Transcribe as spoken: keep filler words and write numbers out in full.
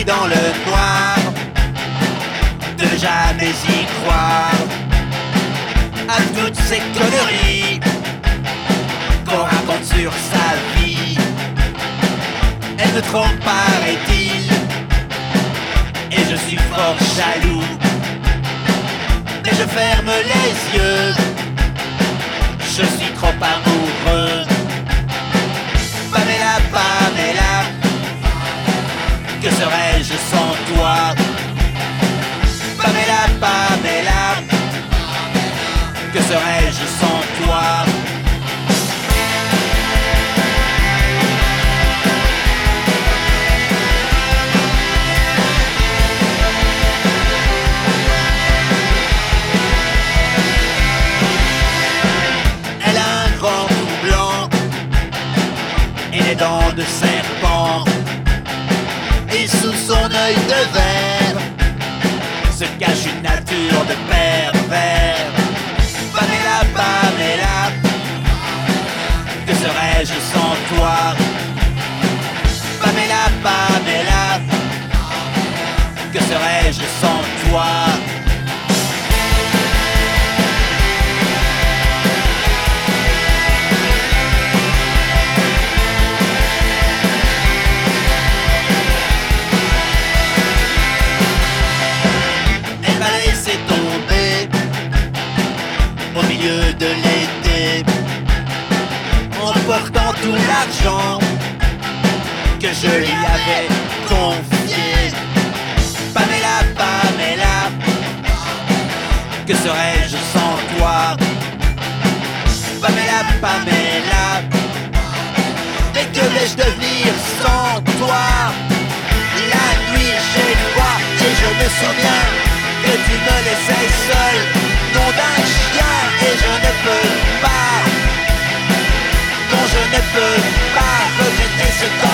pris dans le noir, de jamais y croire à toutes ces conneries qu'on raconte sur sa vie. Elle me trompe, paraît-il, et je suis fort jaloux. Mais je ferme les yeux, je suis trop amoureux. Pamela, Pamela, que serais-je sans toi? Pamela, Pamela, que serais-je sans toi? Elle a un grand cou blanc et des dents de serpent, et sous son œil de verre se cache une nature de pervers. Pamela, Pamela, que serais-je sans toi? Pamela, Pamela, que serais-je sans toi? De l'été, en portant tout l'argent que je lui avais confié. Pamela, Pamela, que serais-je sans toi? Pamela, Pamela, mais que vais-je devenir sans toi? La nuit j'ai froid et je me souviens que tu me laissais seul, nom d'un chien, et je ne peux pas, non je ne peux pas regretter ce temps.